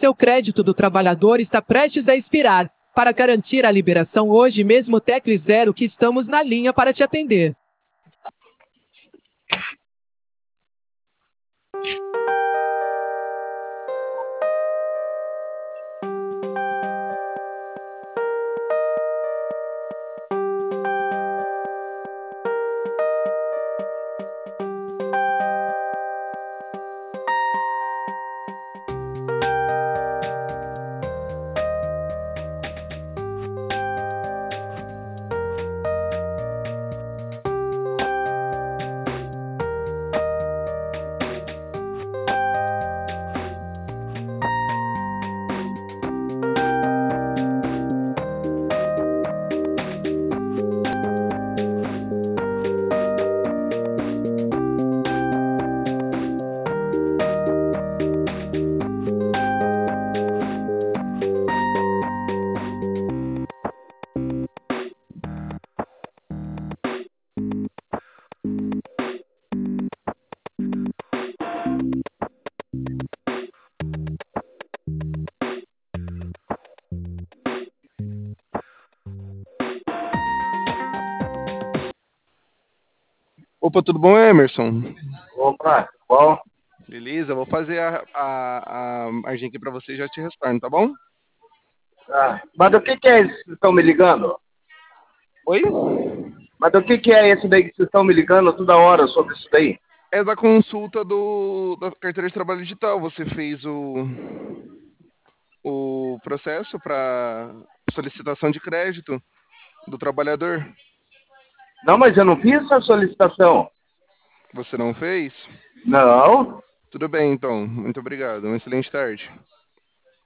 Seu crédito do trabalhador está prestes a expirar. Para garantir a liberação hoje mesmo, tecle 0 que estamos na linha para te atender. Opa, tudo bom, Emerson? Opa, bom? Beleza, vou fazer a margem aqui pra você e já te retorno, tá bom? Mas do que é isso que vocês estão me ligando? Oi? Mas do que é esse daí que vocês estão me ligando toda hora sobre isso daí? É da consulta da carteira de trabalho digital. Você fez o processo para solicitação de crédito do trabalhador. Não, mas eu não fiz essa solicitação. Você não fez? Não. Tudo bem, então. Muito obrigado. Uma excelente tarde.